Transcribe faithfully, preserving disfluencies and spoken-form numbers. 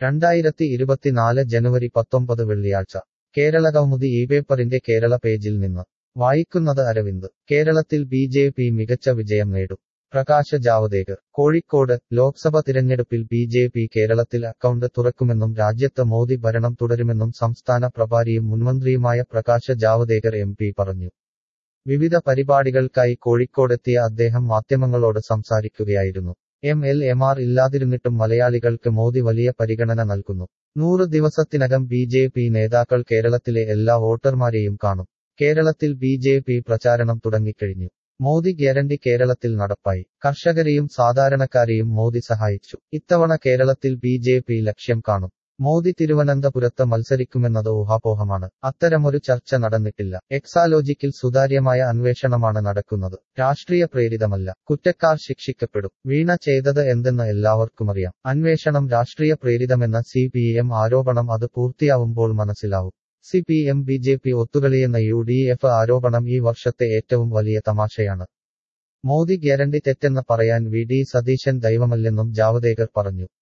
രണ്ടായിരത്തി ഇരുപത്തിനാല് ജനുവരി പത്തൊമ്പത് വെള്ളിയാഴ്ച കേരളകൗമുദി ഈ പേപ്പറിന്റെ കേരള പേജിൽ നിന്ന് വായിക്കുന്നത് അരവിന്ദ്. കേരളത്തിൽ ബി ജെ പി മികച്ച വിജയം നേടും. പ്രകാശ് ജാവദേക്കർ കോഴിക്കോട് ലോക്സഭ തിരഞ്ഞെടുപ്പിൽ ബി ജെ പി കേരളത്തിൽ അക്കൗണ്ട് തുറക്കുമെന്നും രാജ്യത്ത് മോദി ഭരണം തുടരുമെന്നും സംസ്ഥാന പ്രഭാരിയും മുൻമന്ത്രിയുമായ പ്രകാശ് ജാവദേക്കർ എം പി പറഞ്ഞു. വിവിധ പരിപാടികൾക്കായി കോഴിക്കോടെത്തിയ അദ്ദേഹം മാധ്യമങ്ങളോട് സംസാരിക്കുകയായിരുന്നു. എം എൽ എമാർ ഇല്ലാതിരുന്നിട്ടും മലയാളികൾക്ക് മോദി വലിയ പരിഗണന നൽകുന്നു. നൂറ് ദിവസത്തിനകം ബി ജെ പി നേതാക്കൾ കേരളത്തിലെ എല്ലാ വോട്ടർമാരെയും കാണും. കേരളത്തിൽ ബി ജെ പി പ്രചാരണം തുടങ്ങിക്കഴിഞ്ഞു. മോദി ഗ്യാരണ്ടി കേരളത്തിൽ നടപ്പായി. കർഷകരെയും സാധാരണക്കാരെയും മോദി സഹായിച്ചു. ഇത്തവണ കേരളത്തിൽ ബി ജെ പി ലക്ഷ്യം കാണും. മോദി തിരുവനന്തപുരത്ത് മത്സരിക്കുമെന്നത് ഊഹാപോഹമാണ്. അത്തരമൊരു ചർച്ച നടന്നിട്ടില്ല. എക്സാലോജിക്കിൽ സുതാര്യമായ അന്വേഷണമാണ് നടക്കുന്നത്. രാഷ്ട്രീയ പ്രേരിതമല്ല. കുറ്റക്കാർ ശിക്ഷിക്കപ്പെടും. വീണ ചെയ്തത് എന്തെന്ന് എല്ലാവർക്കുമറിയാം. അന്വേഷണം രാഷ്ട്രീയ പ്രേരിതമെന്ന സി പി എം ആരോപണം അത് പൂർത്തിയാവുമ്പോൾ മനസ്സിലാവും. C P M B J P ഒത്തുകളിയെന്ന യു ഡി എഫ് ആരോപണം ഈ വർഷത്തെ ഏറ്റവും വലിയ തമാശയാണ്. മോദി ഗ്യാരണ്ടി തെറ്റെന്ന് പറയാൻ വി ഡി സതീശൻ ദൈവമല്ലെന്നും ജാവദേക്കർ പറഞ്ഞു.